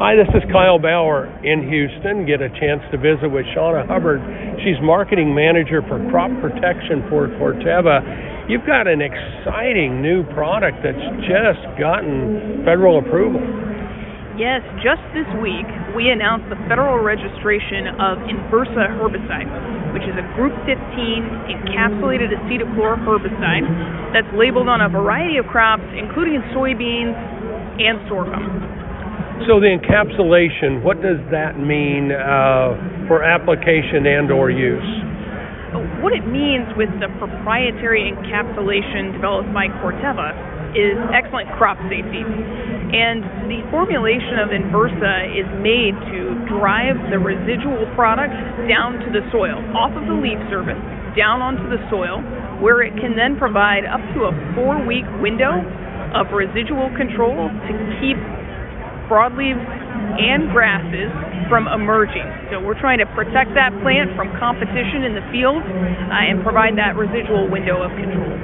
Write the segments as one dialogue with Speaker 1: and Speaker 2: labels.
Speaker 1: Hi, this is Kyle Bauer in Houston. Get a chance to visit with Shauna Hubbard. She's marketing manager for crop protection for Corteva. You've got an exciting new product that's just gotten federal approval.
Speaker 2: Yes, just this week we announced the federal registration of Inversa herbicide, which is a Group 15 encapsulated acetochlor herbicide that's labeled on a variety of crops, including soybeans and sorghum.
Speaker 1: So the encapsulation, what does that mean for application and or use?
Speaker 2: What it means with the proprietary encapsulation developed by Corteva is excellent crop safety. And the formulation of Inversa is made to drive the residual product down to the soil, off of the leaf surface, down onto the soil, where it can then provide up to a 4-week window of residual control to keep broadleaves and grasses from emerging. So we're trying to protect that plant from competition in the field and provide that residual window of control.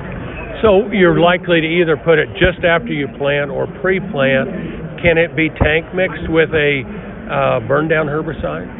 Speaker 1: So you're likely to either put it just after you plant or pre-plant. Can it be tank mixed with a burn down herbicide?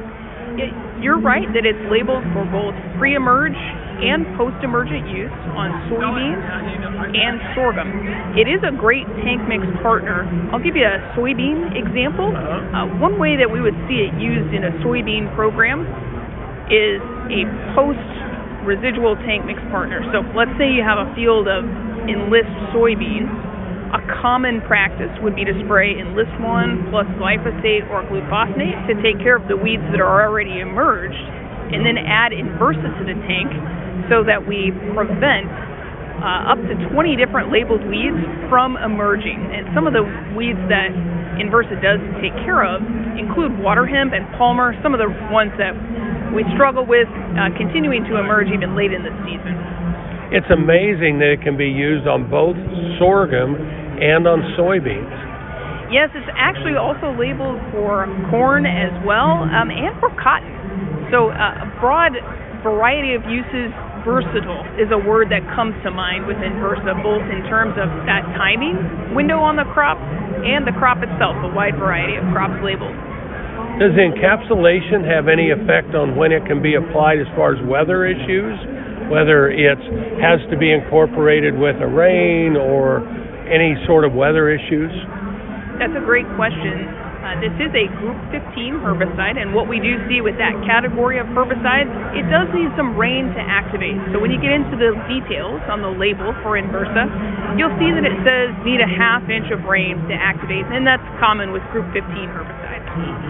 Speaker 2: You're right that it's labeled for both pre-emerge and post-emergent use on soybeans and sorghum. It is a great tank mix partner. I'll give you a soybean example. One way that we would see it used in a soybean program is a post-residual tank mix partner. So let's say you have a field of Enlist soybeans. A common practice would be to spray Enlist 1 plus glyphosate or glufosinate to take care of the weeds that are already emerged, and then add Inversa to the tank so that we prevent up to 20 different labeled weeds from emerging. And some of the weeds that Inversa does take care of include water hemp and palmer, some of the ones that we struggle with continuing to emerge even late in the season.
Speaker 1: It's amazing that it can be used on both sorghum and on soybeans.
Speaker 2: Yes, it's actually also labeled for corn as well, and for cotton. So a broad variety of uses. Versatile is a word that comes to mind with Inversa, both in terms of that timing window on the crop and the crop itself, a wide variety of crops labeled.
Speaker 1: Does the encapsulation have any effect on when it can be applied as far as weather issues, whether it has to be incorporated with a rain or any sort of weather issues?
Speaker 2: That's a great question. This is a Group 15 herbicide, and what we do see with that category of herbicides, it does need some rain to activate. So when you get into the details on the label for Inversa, you'll see that it says need a 1/2 inch of rain to activate, and that's common with Group 15 herbicides.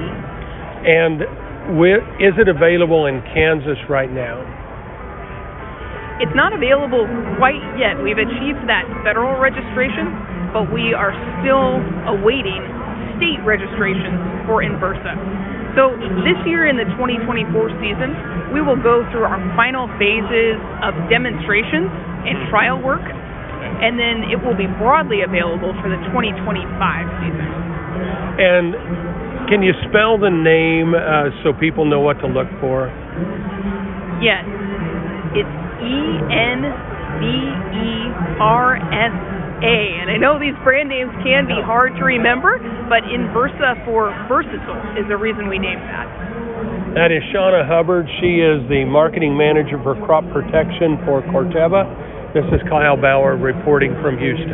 Speaker 1: And is it available in Kansas right now?
Speaker 2: It's not available quite yet. We've achieved that federal registration, but we are still awaiting state registrations for Inversa. So this year in the 2024 season, we will go through our final phases of demonstrations and trial work, and then it will be broadly available for the 2025 season.
Speaker 1: And can you spell the name so people know what to look for?
Speaker 2: Yes, it's Enversa. And I know these brand names can be hard to remember, but Inversa for versatile is the reason we named that.
Speaker 1: That is Shauna Hubbard. She is the marketing manager for crop protection for Corteva. This is Kyle Bauer reporting from Houston.